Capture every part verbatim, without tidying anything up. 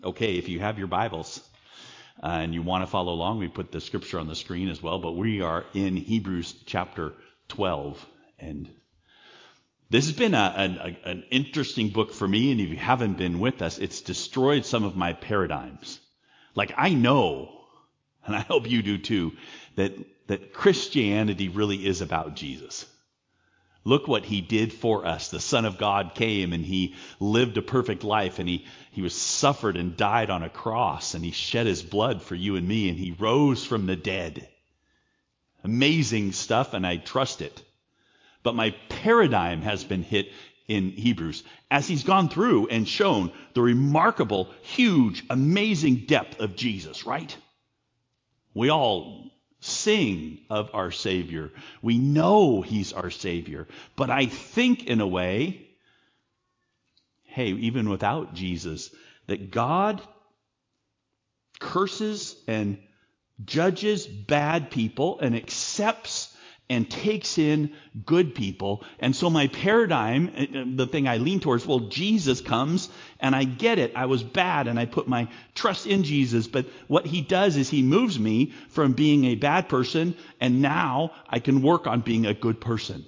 Okay, if you have your Bibles uh, and you want to follow along, we put the scripture on the screen as well, but we are in Hebrews chapter twelve. And this has been a, an, a, an interesting book for me, and if you haven't been with us, it's destroyed some of my paradigms. Like, I know, and I hope you do too, that, that Christianity really is about Jesus. Look what he did for us. The Son of God came and he lived a perfect life, and he, he was suffered and died on a cross, and he shed his blood for you and me, and he rose from the dead. Amazing stuff, and I trust it. But my paradigm has been hit in Hebrews as he's gone through and shown the remarkable, huge, amazing depth of Jesus, right? We all sing of our Savior. We know he's our Savior. But I think in a way, hey, even without Jesus, that God curses and judges bad people and accepts and takes in good people. And so my paradigm, the thing I lean towards, well, Jesus comes and I get it. I was bad and I put my trust in Jesus. But what he does is he moves me from being a bad person, and now I can work on being a good person.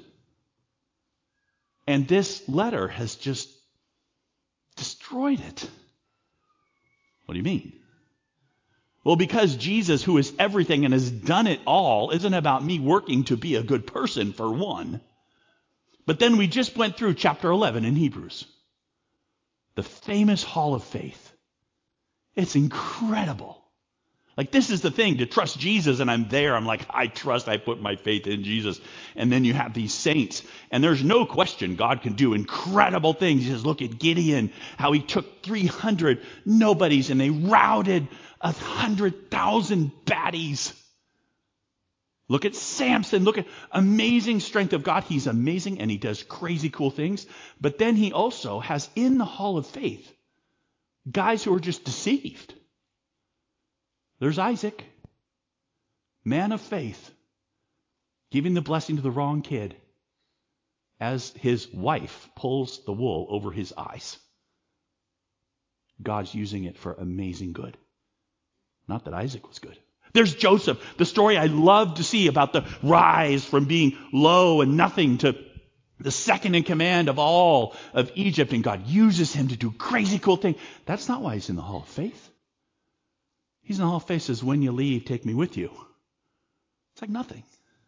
And this letter has just destroyed it. What do you mean? Well, because Jesus, who is everything and has done it all, isn't about me working to be a good person, for one. But then we just went through chapter eleven in Hebrews. The famous hall of faith. It's incredible. Like, this is the thing, to trust Jesus, and I'm there. I'm like, I trust, I put my faith in Jesus. And then you have these saints, and there's no question God can do incredible things. He says, look at Gideon, how he took three hundred nobodies, and they routed a hundred thousand baddies. Look at Samson. Look at amazing strength of God. He's amazing, and he does crazy cool things. But then he also has in the hall of faith guys who are just deceived. There's Isaac, man of faith, giving the blessing to the wrong kid as his wife pulls the wool over his eyes. God's using it for amazing good. Not that Isaac was good. There's Joseph, the story I love to see about the rise from being low and nothing to the second in command of all of Egypt, and God uses him to do crazy cool things. That's not why he's in the hall of faith. He's in the hall of faith, says, when you leave, take me with you. It's like nothing.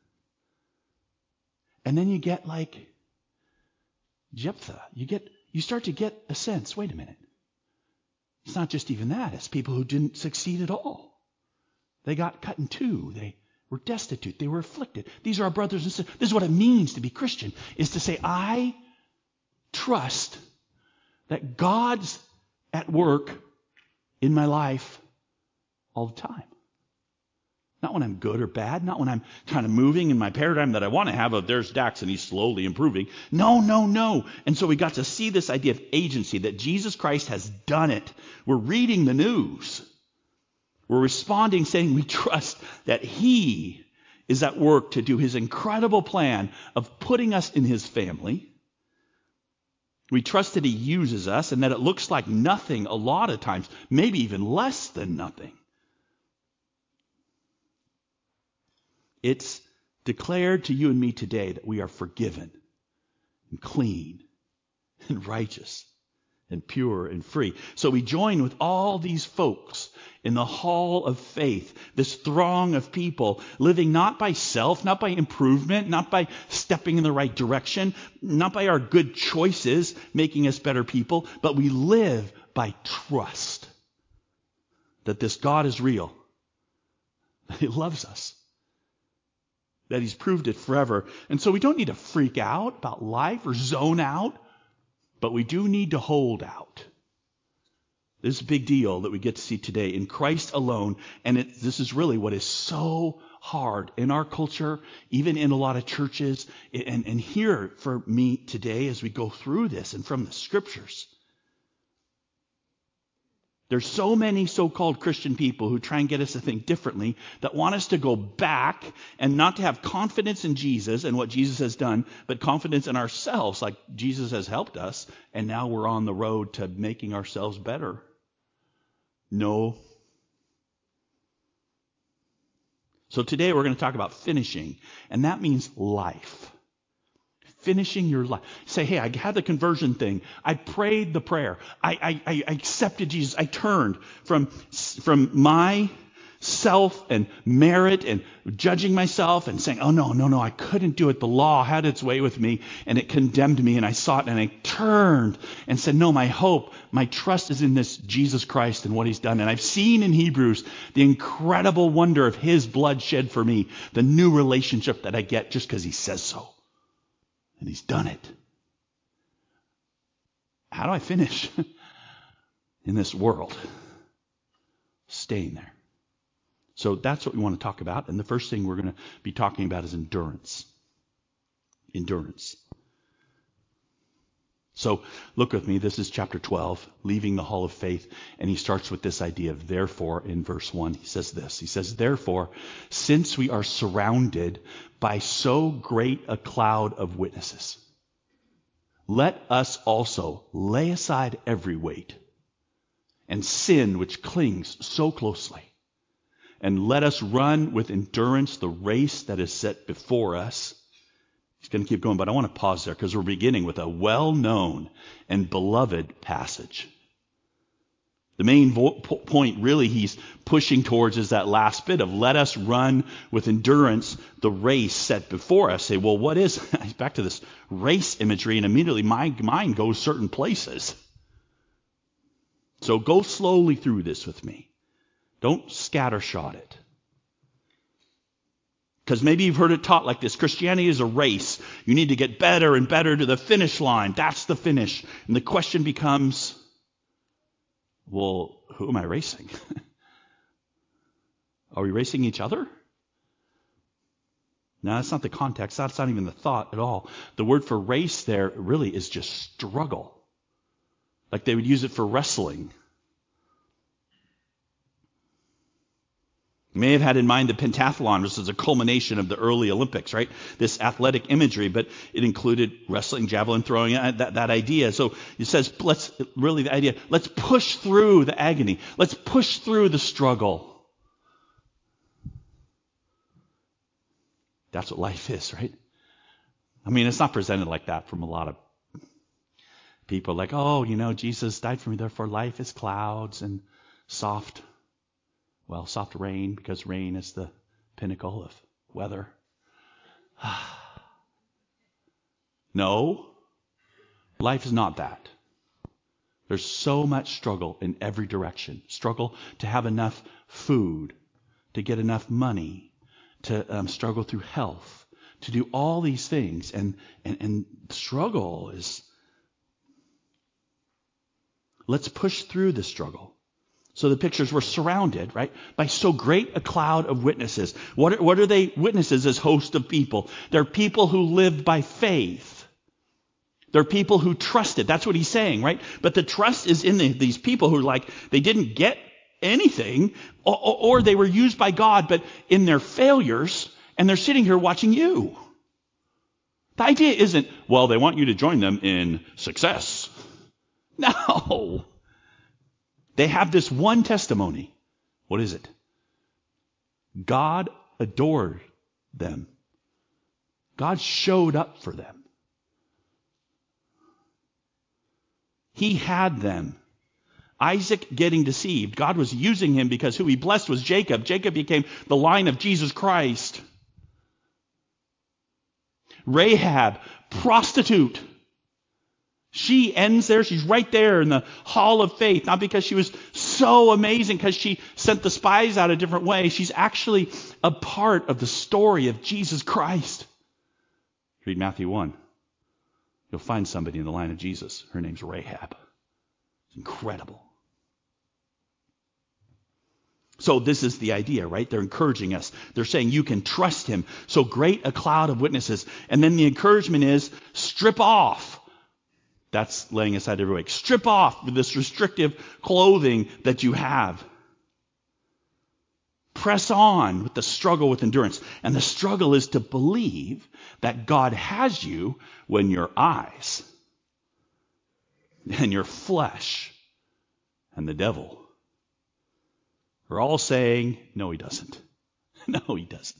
And then you get like Jephthah. You get, you start to get a sense, wait a minute. It's not just even that. It's people who didn't succeed at all. They got cut in two. They were destitute. They were afflicted. These are our brothers and sisters. This is what it means to be Christian, is to say, I trust that God's at work in my life all the time. Not when I'm good or bad. Not when I'm kind of moving in my paradigm that I want to have of there's Dax and he's slowly improving. No, no, no. And so we got to see this idea of agency, that Jesus Christ has done it. We're reading the news. We're responding, saying we trust that he is at work to do his incredible plan of putting us in his family. We trust that he uses us, and that it looks like nothing a lot of times, maybe even less than nothing. It's declared to you and me today that we are forgiven and clean and righteous and pure and free. So we join with all these folks in the hall of faith, this throng of people living not by self, not by improvement, not by stepping in the right direction, not by our good choices making us better people, but we live by trust that this God is real, that he loves us, that he's proved it forever. And so we don't need to freak out about life or zone out, but we do need to hold out. This is a big deal that we get to see today in Christ alone. And it, this is really what is so hard in our culture, even in a lot of churches. And, and here for me today as we go through this and from the scriptures. There's so many so-called Christian people who try and get us to think differently, that want us to go back and not to have confidence in Jesus and what Jesus has done, but confidence in ourselves, like Jesus has helped us, and now we're on the road to making ourselves better. No. So today we're going to talk about finishing, and that means life. Finishing your life. Say, hey, I had the conversion thing. I prayed the prayer. I, I, I accepted Jesus. I turned from, from my self and merit and judging myself and saying, oh, no, no, no, I couldn't do it. The law had its way with me and it condemned me, and I saw it and I turned and said, no, my hope, my trust is in this Jesus Christ and what he's done. And I've seen in Hebrews the incredible wonder of his blood shed for me, the new relationship that I get just because he says so. And he's done it. How do I finish in this world? Staying there. So that's what we want to talk about. And the first thing we're going to be talking about is endurance. Endurance. So look with me. This is chapter twelve, leaving the hall of faith. And he starts with this idea of therefore in verse one. He says this. He says, therefore, since we are surrounded by so great a cloud of witnesses, let us also lay aside every weight and sin which clings so closely. And let us run with endurance the race that is set before us. He's going to keep going, but I want to pause there because we're beginning with a well-known and beloved passage. The main vo- point really he's pushing towards is that last bit of let us run with endurance the race set before us. Say, well, what is, back to this race imagery, and immediately my mind goes certain places. So go slowly through this with me. Don't scattershot it. Because maybe you've heard it taught like this. Christianity is a race. You need to get better and better to the finish line. That's the finish. And the question becomes, well, who am I racing? Are we racing each other? No, that's not the context. That's not even the thought at all. The word for race there really is just struggle. Like they would use it for wrestling. You may have had in mind the pentathlon, which is a culmination of the early Olympics, right? This athletic imagery, but it included wrestling, javelin throwing, that, that idea. So it says, let's, really the idea, let's push through the agony. Let's push through the struggle. That's what life is, right? I mean, it's not presented like that from a lot of people. Like, oh, you know, Jesus died for me, therefore life is clouds and soft Well, soft rain, because rain is the pinnacle of weather. No, life is not that. There's so much struggle in every direction. Struggle to have enough food, to get enough money, to um, struggle through health, to do all these things. And, and, and struggle is, let's push through the struggle. So the pictures were surrounded, right, by so great a cloud of witnesses. What are, what are they witnesses as host of people? They're people who lived by faith. They're people who trusted. That's what he's saying, right? But the trust is in the, these people who, like, they didn't get anything, or, or they were used by God, but in their failures, and they're sitting here watching you. The idea isn't, well, they want you to join them in success. No. They have this one testimony. What is it? God adored them. God showed up for them. He had them. Isaac getting deceived. God was using him because who he blessed was Jacob. Jacob became the line of Jesus Christ. Rahab, prostitute. She ends there. She's right there in the hall of faith. Not because she was so amazing because she sent the spies out a different way. She's actually a part of the story of Jesus Christ. Read Matthew one. You'll find somebody in the line of Jesus. Her name's Rahab. It's incredible. So this is the idea, right? They're encouraging us. They're saying you can trust him. So great a cloud of witnesses. And then the encouragement is strip off. That's laying aside every weight. Strip off this restrictive clothing that you have. Press on with the struggle with endurance. And the struggle is to believe that God has you when your eyes and your flesh and the devil are all saying, no, he doesn't. No, he doesn't.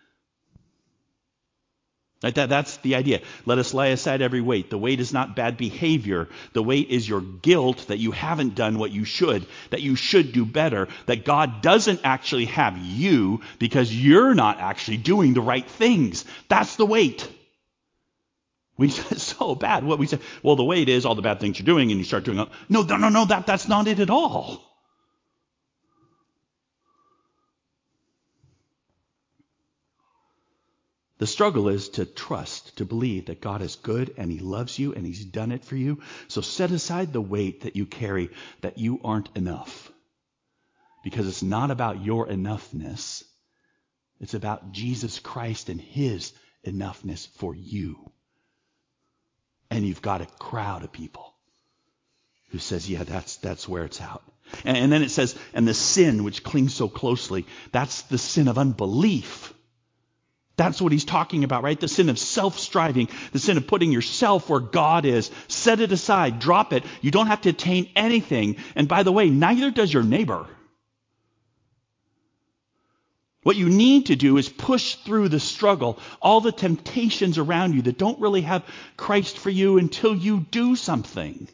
Right? That, that's the idea. Let us lay aside every weight. The weight is not bad behavior. The weight is your guilt that you haven't done what you should, that you should do better, that God doesn't actually have you because you're not actually doing the right things. That's the weight. We say so bad. What we say, well, the weight is all the bad things you're doing, and you start doing, no, no, no, no, that, that's not it at all. The struggle is to trust, to believe that God is good and he loves you and he's done it for you. So set aside the weight that you carry, that you aren't enough. Because it's not about your enoughness. It's about Jesus Christ and his enoughness for you. And you've got a crowd of people who says, yeah, that's that's where it's out. And, and then it says, and the sin which clings so closely, that's the sin of unbelief. That's what he's talking about, right? The sin of self-striving, the sin of putting yourself where God is. Set it aside, drop it. You don't have to attain anything. And by the way, neither does your neighbor. What you need to do is push through the struggle, all the temptations around you that don't really have Christ for you until you do something.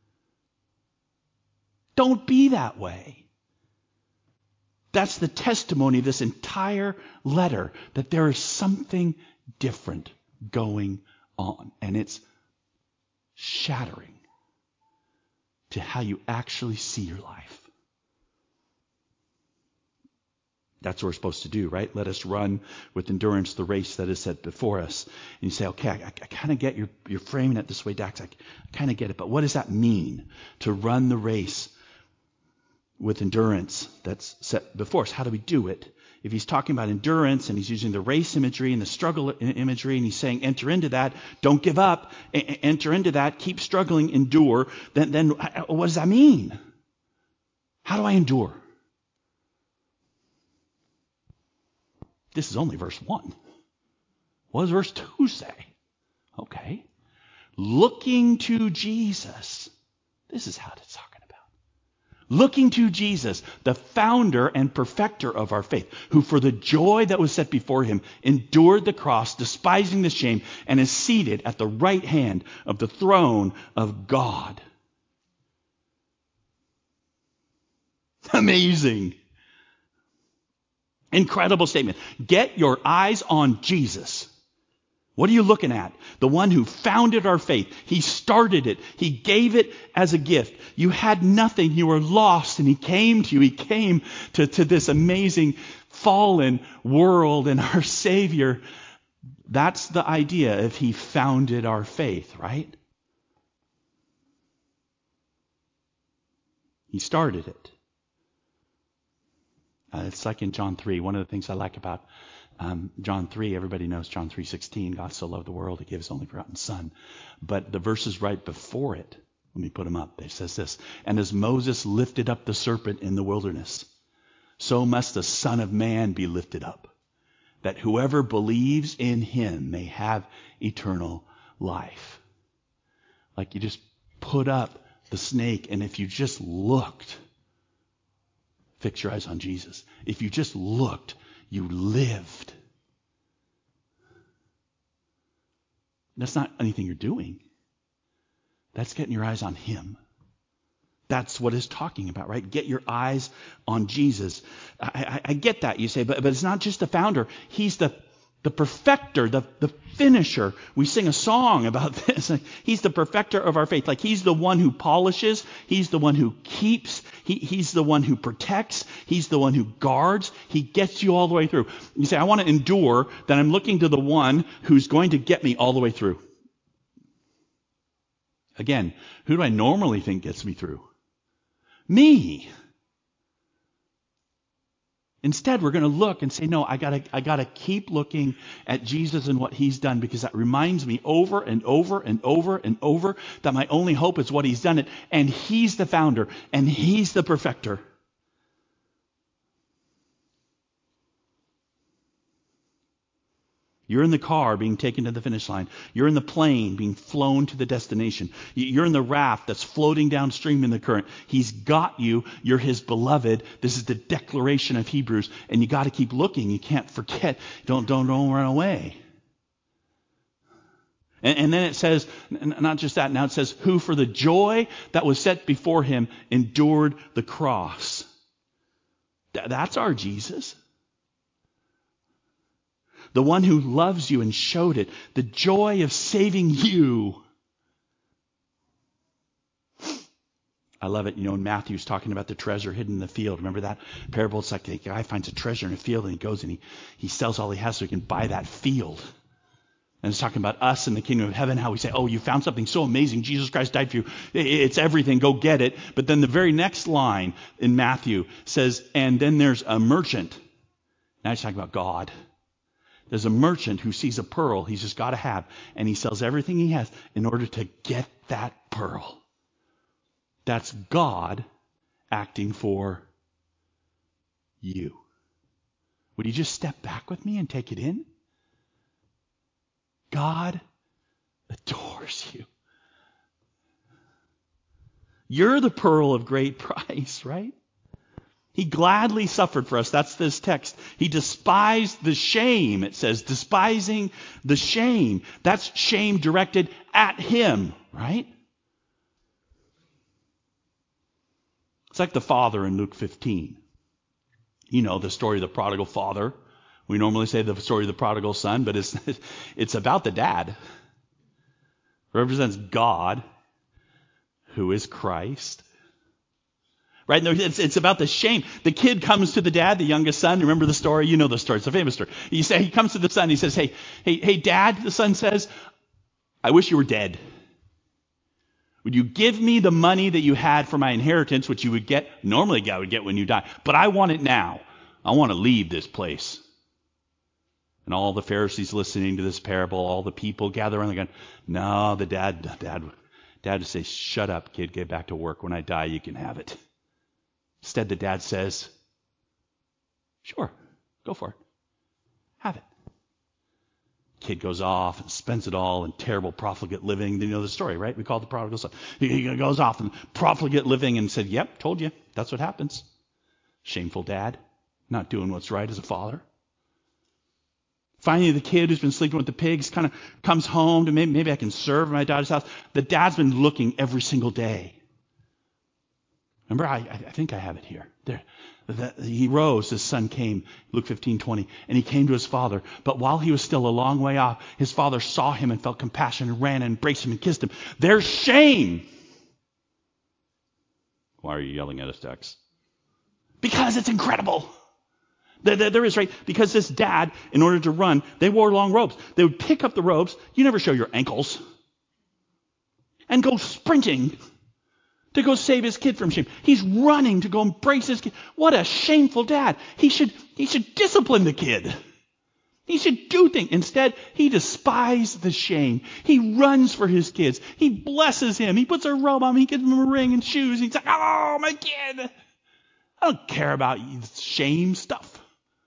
Don't be that way. That's the testimony of this entire letter, that there is something different going on. And it's shattering to how you actually see your life. That's what we're supposed to do, right? Let us run with endurance the race that is set before us. And you say, okay, I, I kind of get your, you're framing it this way, Dax. I, I kind of get it. But what does that mean to run the race with endurance that's set before us? How do we do it? If he's talking about endurance and he's using the race imagery and the struggle imagery and he's saying enter into that, don't give up, enter into that, keep struggling, endure, then, then what does that mean? How do I endure? This is only verse one. What does verse two say? Okay. Looking to Jesus. This is how it's talking. Looking to Jesus, the founder and perfecter of our faith, who for the joy that was set before him endured the cross, despising the shame, and is seated at the right hand of the throne of God. Amazing. Incredible statement. Get your eyes on Jesus. What are you looking at? The one who founded our faith. He started it. He gave it as a gift. You had nothing. You were lost, and he came to you. He came to, to this amazing fallen world, and our Savior. That's the idea if he founded our faith, right? He started it. Uh, it's like in John three. One of the things I like about Um, John three, everybody knows John three sixteen, God so loved the world, he gave his only begotten son. But the verses right before it, let me put them up. It says this, and as Moses lifted up the serpent in the wilderness, so must the Son of Man be lifted up, that whoever believes in him may have eternal life. Like you just put up the snake, and if you just looked, fix your eyes on Jesus. If you just looked, you lived. That's not anything you're doing. That's getting your eyes on him. That's what it's talking about, right? Get your eyes on Jesus. I, I, I get that, you say, but, but it's not just the founder. He's the, the perfecter, the, the finisher. We sing a song about this. He's the perfecter of our faith. Like he's the one who polishes. He's the one who keeps. He, he's the one who protects. He's the one who guards. He gets you all the way through. You say, I want to endure. Then I'm looking to the one who's going to get me all the way through. Again, who do I normally think gets me through? Me. Instead, we're going to look and say, no, I gotta, I gotta keep looking at Jesus and what he's done, because that reminds me over and over and over and over that my only hope is what he's done it. And he's the founder and he's the perfecter. You're in the car being taken to the finish line. You're in the plane being flown to the destination. You're in the raft that's floating downstream in the current. He's got you. You're his beloved. This is the declaration of Hebrews. And you got to keep looking. You can't forget. Don't, don't, don't run away. And, and then it says, not just that, now it says, who for the joy that was set before him endured the cross. Th- that's our Jesus. The one who loves you and showed it. The joy of saving you. I love it. You know, when Matthew's talking about the treasure hidden in the field. Remember that parable? It's like the guy finds a treasure in a field and he goes and he, he sells all he has so he can buy that field. And it's talking about us in the kingdom of heaven, how we say, oh, you found something so amazing. Jesus Christ died for you. It's everything. Go get it. But then the very next line in Matthew says, and then there's a merchant. Now he's talking about God. There's a merchant who sees a pearl he's just got to have, and he sells everything he has in order to get that pearl. That's God acting for you. Would you just step back with me and take it in? God adores you. You're the pearl of great price, right? He gladly suffered for us. That's this text. He despised the shame. It says, despising the shame. That's shame directed at him, right? It's like the father in Luke fifteen. You know, the story of the prodigal father. We normally say the story of the prodigal son, but it's, it's about the dad. It represents God, who is Christ. Right? It's, it's about the shame. The kid comes to the dad, the youngest son. Remember the story? You know the story. It's a famous story. You say, he comes to the son. He says, hey, hey, hey, dad, the son says, I wish you were dead. Would you give me the money that you had for my inheritance, which you would get, normally God would get when you die, but I want it now. I want to leave this place. And all the Pharisees listening to this parable, all the people gather around, they're going, no, the dad, dad, dad would say, shut up, kid, get back to work. When I die, you can have it. Instead, the dad says, sure, go for it. Have it. Kid goes off and spends it all in terrible profligate living. You know the story, right? We call it the prodigal son. He goes off and profligate living and said, yep, told you. That's what happens. Shameful dad, not doing what's right as a father. Finally, the kid who's been sleeping with the pigs kind of comes home to maybe, maybe I can serve at my dad's house. The dad's been looking every single day. Remember, I, I think I have it here. There, the, he rose, his son came, Luke fifteen twenty, and he came to his father. But while he was still a long way off, his father saw him and felt compassion and ran and embraced him and kissed him. There's shame. Why are you yelling at us, Dex? Because it's incredible. There, there, there is, right? Because this dad, in order to run, they wore long robes. They would pick up the robes. You never show your ankles. And go sprinting to go save his kid from shame. He's running to go embrace his kid. What a shameful dad. He should, he should discipline the kid. He should do things. Instead, he despised the shame. He runs for his kids. He blesses him. He puts a robe on him. He gives him a ring and shoes. He's like, oh, my kid. I don't care about shame stuff.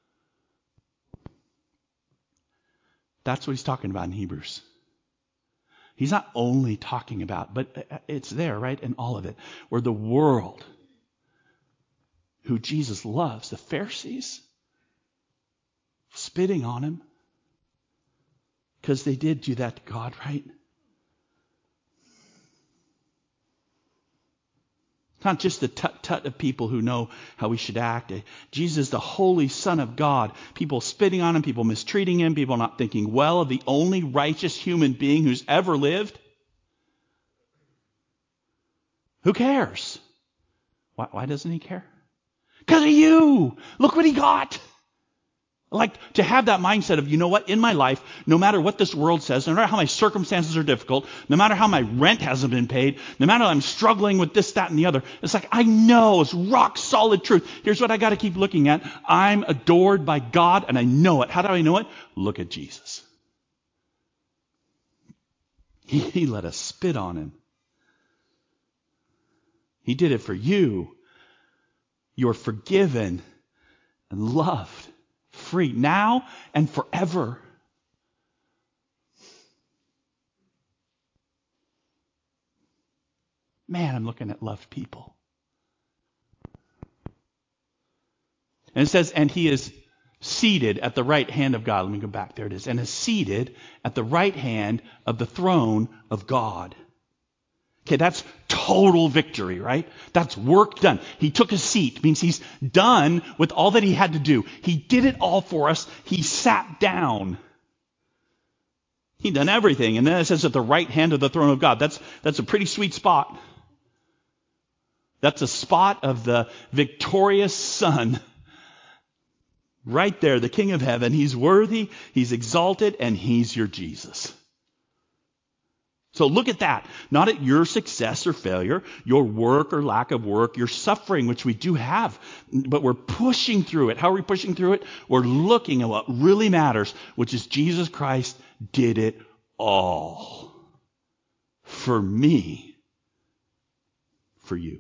That's what he's talking about in Hebrews. He's not only talking about, but it's there, right, in all of it, where the world, who Jesus loves, the Pharisees, spitting on him, because they did do that to God, right? Not just the tut-tut of people who know how we should act. Jesus, the holy Son of God. People spitting on him, people mistreating him, people not thinking well of the only righteous human being who's ever lived. Who cares? Why, why doesn't he care? Because of you. Look what he got. Like to have that mindset of, you know what, in my life, no matter what this world says, no matter how my circumstances are difficult, no matter how my rent hasn't been paid, no matter I'm struggling with this, that, and the other, it's like, I know it's rock solid truth. Here's what I got to keep looking at. I'm adored by God and I know it. How do I know it? Look at Jesus. He, he let us spit on him. He did it for you. You're forgiven and loved. Free now and forever. Man, I'm looking at loved people. And it says, and he is seated at the right hand of God. Let me go back. There it is. And is seated at the right hand of the throne of God. Okay, that's total victory, right? That's work done. He took a seat. Means he's done with all that he had to do. He did it all for us. He sat down. He done everything. And then it says at the right hand of the throne of God. That's, that's a pretty sweet spot. That's a spot of the victorious Son. Right there, the King of Heaven. He's worthy, he's exalted, and he's your Jesus. So look at that. Not at your success or failure, your work or lack of work, your suffering, which we do have, but we're pushing through it. How are we pushing through it? We're looking at what really matters, which is Jesus Christ did it all. For me. For you.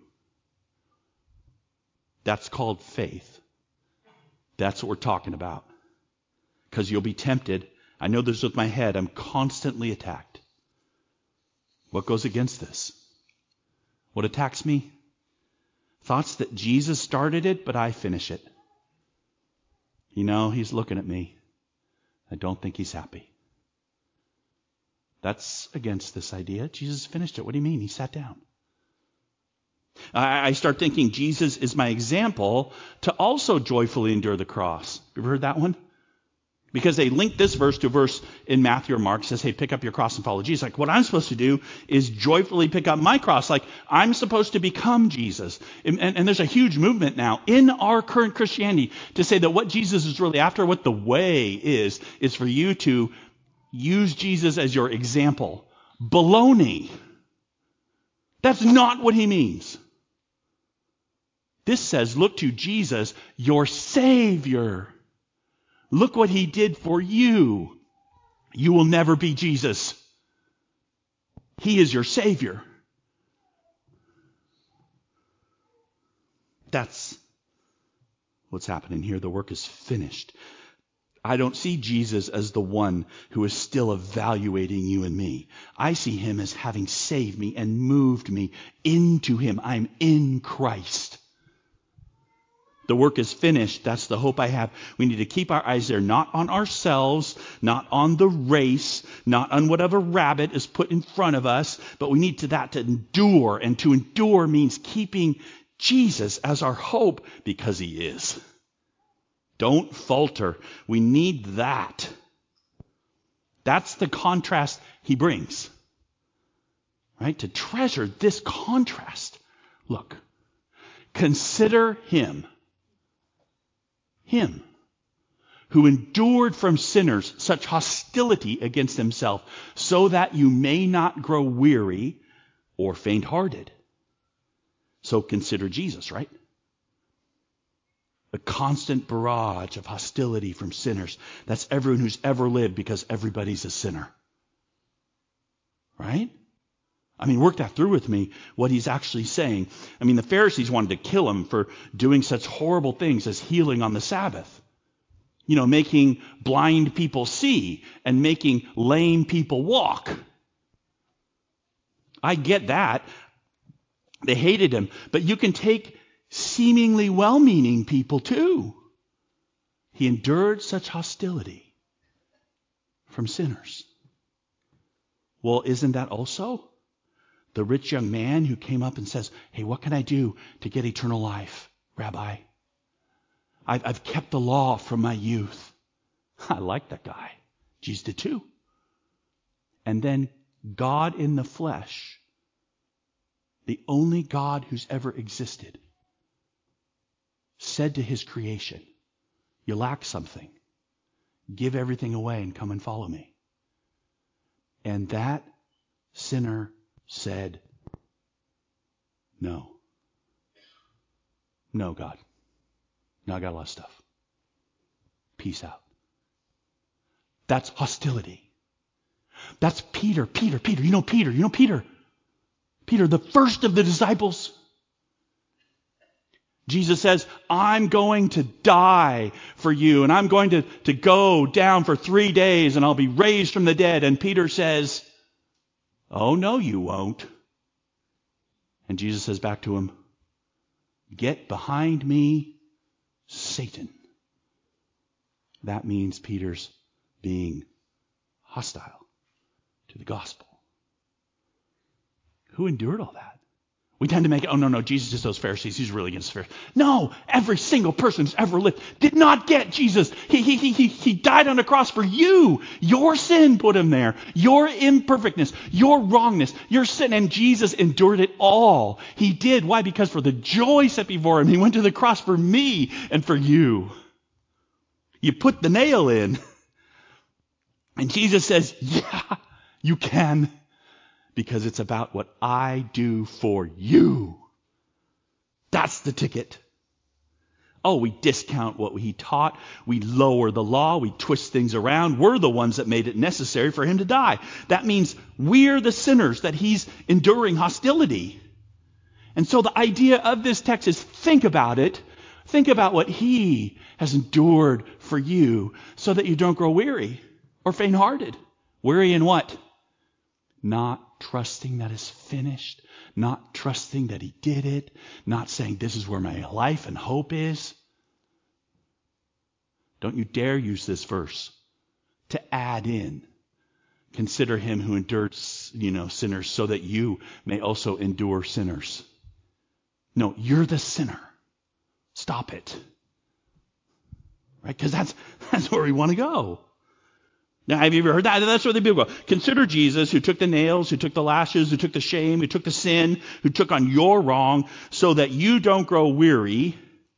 That's called faith. That's what we're talking about. Because you'll be tempted. I know this with my head. I'm constantly attacked. What goes against this? What attacks me? Thoughts that Jesus started it, but I finish it. You know, he's looking at me. I don't think he's happy. That's against this idea. Jesus finished it. What do you mean? He sat down. I start thinking Jesus is my example to also joyfully endure the cross. You ever heard that one? Because they link this verse to a verse in Matthew or Mark. Says, hey, pick up your cross and follow Jesus. Like, what I'm supposed to do is joyfully pick up my cross. Like, I'm supposed to become Jesus. And, and, and there's a huge movement now in our current Christianity to say that what Jesus is really after, what the way is, is for you to use Jesus as your example. Baloney. That's not what he means. This says, look to Jesus, your Savior. Look what he did for you. You will never be Jesus. He is your Savior. That's what's happening here. The work is finished. I don't see Jesus as the one who is still evaluating you and me. I see him as having saved me and moved me into him. I'm in Christ. The work is finished. That's the hope I have. We need to keep our eyes there, not on ourselves, not on the race, not on whatever rabbit is put in front of us, but we need to that to endure. And to endure means keeping Jesus as our hope because he is. Don't falter. We need that. That's the contrast he brings. Right? To treasure this contrast. Look. Consider him. Him. Who endured from sinners such hostility against himself, so that you may not grow weary or faint-hearted. So consider Jesus, right? A constant barrage of hostility from sinners. That's everyone who's ever lived, because everybody's a sinner. Right? I mean, work that through with me, what he's actually saying. I mean, the Pharisees wanted to kill him for doing such horrible things as healing on the Sabbath. You know, making blind people see and making lame people walk. I get that. They hated him. But you can take seemingly well-meaning people too. He endured such hostility from sinners. Well, isn't that also the rich young man who came up and says, hey, what can I do to get eternal life, Rabbi? I've, I've kept the law from my youth. I like that guy. Jesus did too. And then God in the flesh, the only God who's ever existed, said to his creation, you lack something. Give everything away and come and follow me. And that sinner said, no. No, God. No, I got a lot of stuff. Peace out. That's hostility. That's Peter, Peter, Peter. You know Peter, you know Peter. Peter, the first of the disciples. Jesus says, I'm going to die for you, and I'm going to, to go down for three days, and I'll be raised from the dead. And Peter says, oh, no, you won't. And Jesus says back to him, "Get behind me, Satan." That means Peter's being hostile to the gospel. Who endured all that? We tend to make it, oh, no, no, Jesus just those Pharisees. He's really against the Pharisees. No, every single person who's ever lived did not get Jesus. He, he, he, he, he died on the cross for you. Your sin put him there. Your imperfectness, your wrongness, your sin. And Jesus endured it all. He did. Why? Because for the joy set before him, he went to the cross for me and for you. You put the nail in. And Jesus says, yeah, you can. Because it's about what I do for you. That's the ticket. Oh, we discount what he taught. We lower the law. We twist things around. We're the ones that made it necessary for him to die. That means we're the sinners that he's enduring hostility. And so the idea of this text is think about it. Think about what he has endured for you so that you don't grow weary or faint-hearted. Weary in what? Not trusting that it's finished, not trusting that he did it, not saying this is where my life and hope is. Don't you dare use this verse to add in. Consider him who endured, you know, sinners so that you may also endure sinners. No, you're the sinner. Stop it. Right? Because that's, that's where we want to go. Now, have you ever heard that? That's where the people go. Consider Jesus, who took the nails, who took the lashes, who took the shame, who took the sin, who took on your wrong, so that you don't grow weary,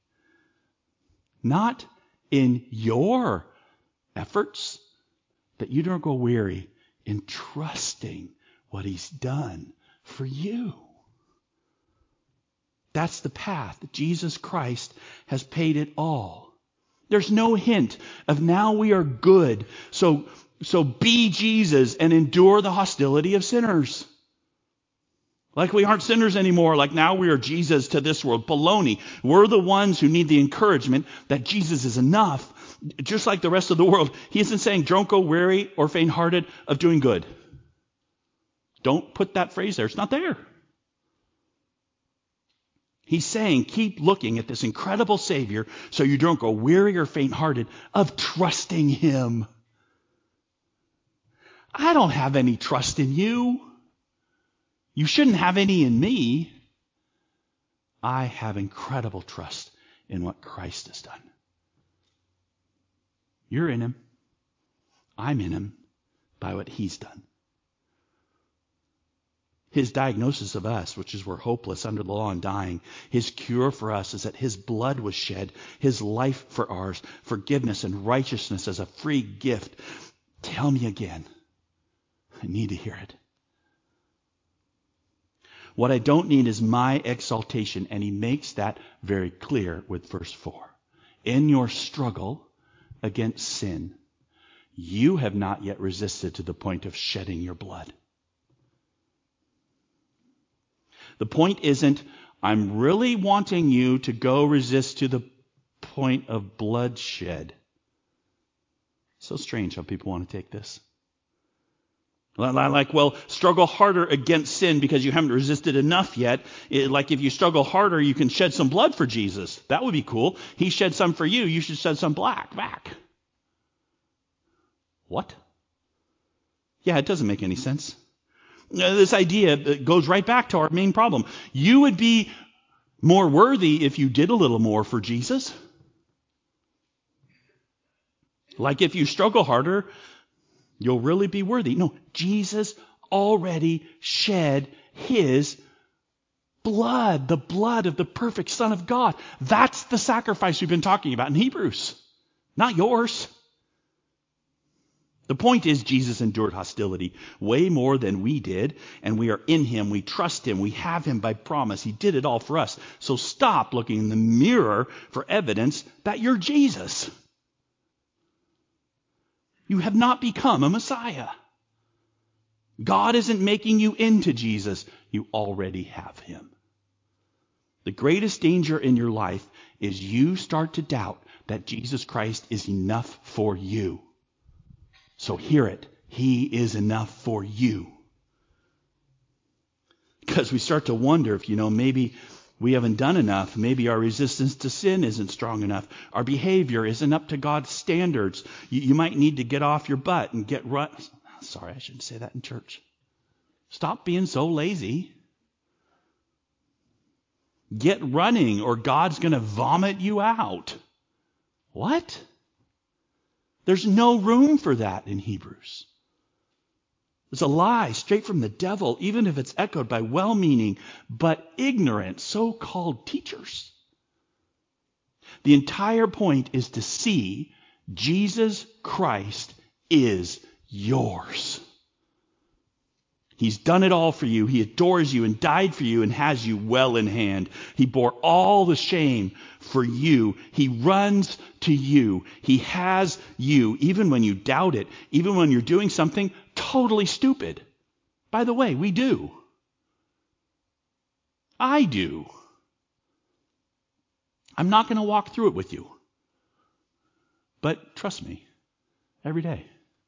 not in your efforts, that you don't grow weary in trusting what he's done for you. That's the path. Jesus Christ has paid it all. There's no hint of now we are good, so, so be Jesus and endure the hostility of sinners. Like we aren't sinners anymore, like now we are Jesus to this world. Baloney. We're the ones who need the encouragement that Jesus is enough. Just like the rest of the world, he isn't saying don't go weary or faint-hearted of doing good. Don't put that phrase there. It's not there. He's saying, keep looking at this incredible Savior so you don't go weary or faint-hearted of trusting him. I don't have any trust in you. You shouldn't have any in me. I have incredible trust in what Christ has done. You're in him. I'm in him by what he's done. His diagnosis of us, which is we're hopeless under the law and dying, his cure for us is that his blood was shed, his life for ours, forgiveness and righteousness as a free gift. Tell me again. I need to hear it. What I don't need is my exaltation, and he makes that very clear with verse four. In your struggle against sin, you have not yet resisted to the point of shedding your blood. The point isn't, I'm really wanting you to go resist to the point of bloodshed. So strange how people want to take this. Like, well, struggle harder against sin because you haven't resisted enough yet. It, like if you struggle harder, you can shed some blood for Jesus. That would be cool. He shed some for you. You should shed some black back. What? Yeah, it doesn't make any sense. This idea goes right back to our main problem. You would be more worthy if you did a little more for Jesus. Like if you struggle harder, you'll really be worthy. No, Jesus already shed his blood, the blood of the perfect Son of God. That's the sacrifice we've been talking about in Hebrews, not yours. The point is Jesus endured hostility way more than we did, and we are in him. We trust him. We have him by promise. He did it all for us. So stop looking in the mirror for evidence that you're Jesus. You have not become a Messiah. God isn't making you into Jesus. You already have him. The greatest danger in your life is you start to doubt that Jesus Christ is enough for you. So hear it. He is enough for you. Because we start to wonder if, you know, maybe we haven't done enough. Maybe our resistance to sin isn't strong enough. Our behavior isn't up to God's standards. You, you might need to get off your butt and get run. Sorry, I shouldn't say that in church. Stop being so lazy. Get running or God's going to vomit you out. What? There's no room for that in Hebrews. It's a lie straight from the devil, even if it's echoed by well-meaning but ignorant so-called teachers. The entire point is to see Jesus Christ is yours. He's done it all for you. He adores you and died for you and has you well in hand. He bore all the shame for you. He runs to you. He has you, even when you doubt it, even when you're doing something totally stupid. By the way, we do. I do. I'm not going to walk through it with you. But trust me, every day.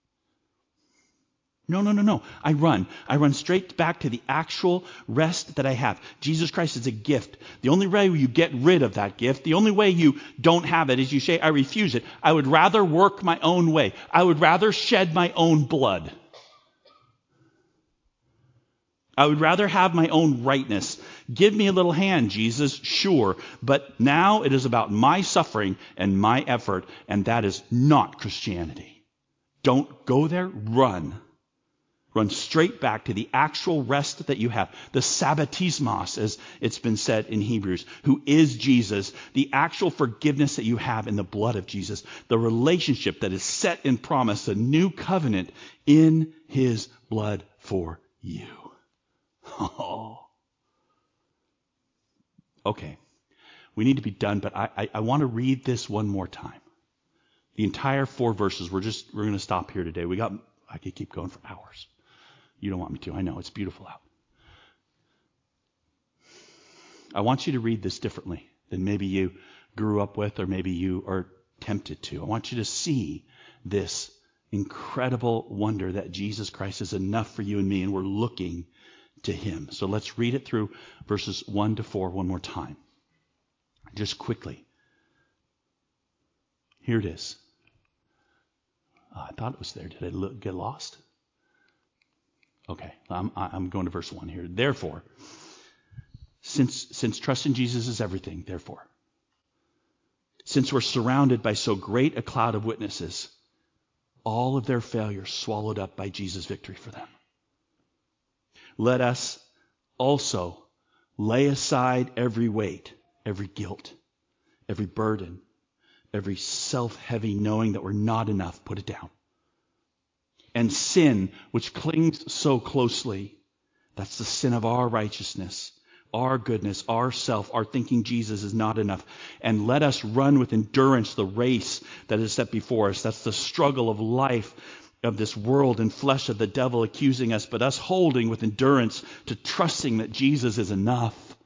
No, no, no, no. I run. I run straight back to the actual rest that I have. Jesus Christ is a gift. The only way you get rid of that gift, the only way you don't have it is you say, I refuse it. I would rather work my own way. I would rather shed my own blood. I would rather have my own rightness. Give me a little hand, Jesus, sure. But now it is about my suffering and my effort, and that is not Christianity. Don't go there. Run. Run straight back to the actual rest that you have. The sabbatismos, as it's been said in Hebrews, who is Jesus. The actual forgiveness that you have in the blood of Jesus. The relationship that is set in promise. The new covenant in his blood for you. Oh. Okay. We need to be done, but I, I, I want to read this one more time. The entire four verses. We're just we're going to stop here today. We got I could keep going for hours. You don't want me to. I know. It's beautiful out. I want you to read this differently than maybe you grew up with or maybe you are tempted to. I want you to see this incredible wonder that Jesus Christ is enough for you and me, and we're looking to him. So let's read it through verses one to four one more time. Just quickly. Here it is. Oh, I thought it was there. Did I look, get lost? Okay, I'm, I'm going to verse one here. Therefore, since, since trust in Jesus is everything, therefore, since we're surrounded by so great a cloud of witnesses, all of their failures swallowed up by Jesus' victory for them, let us also lay aside every weight, every guilt, every burden, every self-heavy knowing that we're not enough, put it down. And sin, which clings so closely, that's the sin of our righteousness, our goodness, our self, our thinking Jesus is not enough. And let us run with endurance the race that is set before us. That's the struggle of life, of this world and flesh of the devil accusing us, but us holding with endurance to trusting that Jesus is enough.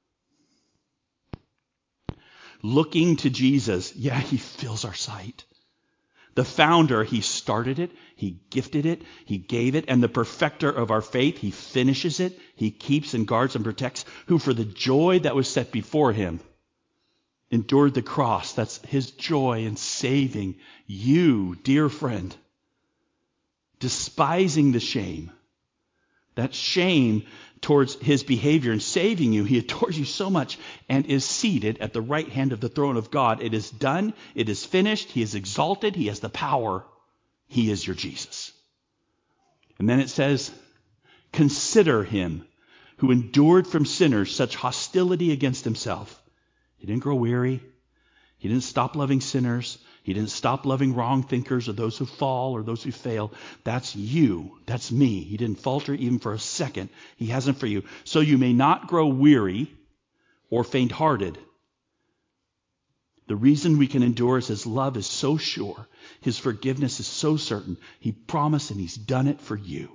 Looking to Jesus, yeah, he fills our sight. The founder, he started it, he gifted it, he gave it, and the perfecter of our faith, he finishes it, he keeps and guards and protects, who for the joy that was set before him endured the cross. That's his joy in saving you, dear friend. Despising the shame. That shame towards his behavior in saving you. He adores you so much and is seated at the right hand of the throne of God. It is done. It is finished. He is exalted. He has the power. He is your Jesus. And then it says, consider him who endured from sinners such hostility against himself. He didn't grow weary. He didn't stop loving sinners. He didn't stop loving wrong thinkers or those who fall or those who fail. That's you. That's me. He didn't falter even for a second. He hasn't for you. So you may not grow weary or faint-hearted. The reason we can endure is his love is so sure. His forgiveness is so certain. He promised and he's done it for you.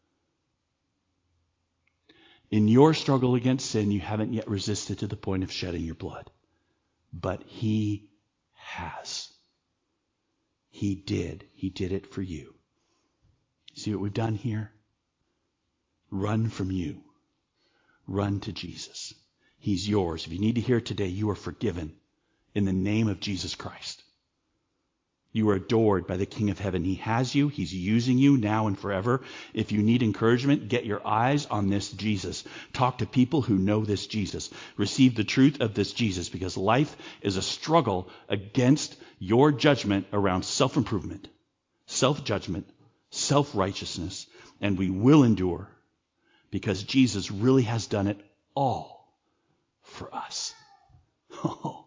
In your struggle against sin, you haven't yet resisted to the point of shedding your blood. But he has. He did. He did it for you. See what we've done here? Run from you. run to Jesus. He's yours. If you need to hear it today, you are forgiven in the name of Jesus Christ. You are adored by the King of Heaven. He has you. He's using you now and forever. If you need encouragement, get your eyes on this Jesus. Talk to people who know this Jesus. Receive the truth of this Jesus, because life is a struggle against your judgment around self-improvement, self-judgment, self-righteousness, and we will endure because Jesus really has done it all for us. Oh.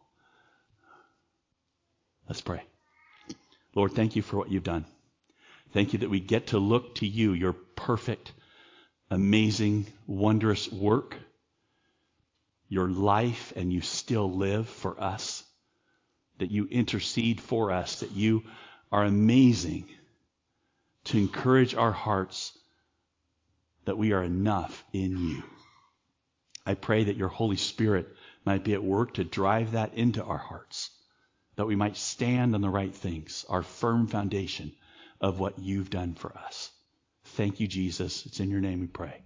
Let's pray. Lord, thank you for what you've done. Thank you that we get to look to you, your perfect, amazing, wondrous work, your life, and you still live for us, that you intercede for us, that you are amazing to encourage our hearts that we are enough in you. I pray that your Holy Spirit might be at work to drive that into our hearts, that we might stand on the right things, our firm foundation of what you've done for us. Thank you, Jesus. It's in your name we pray.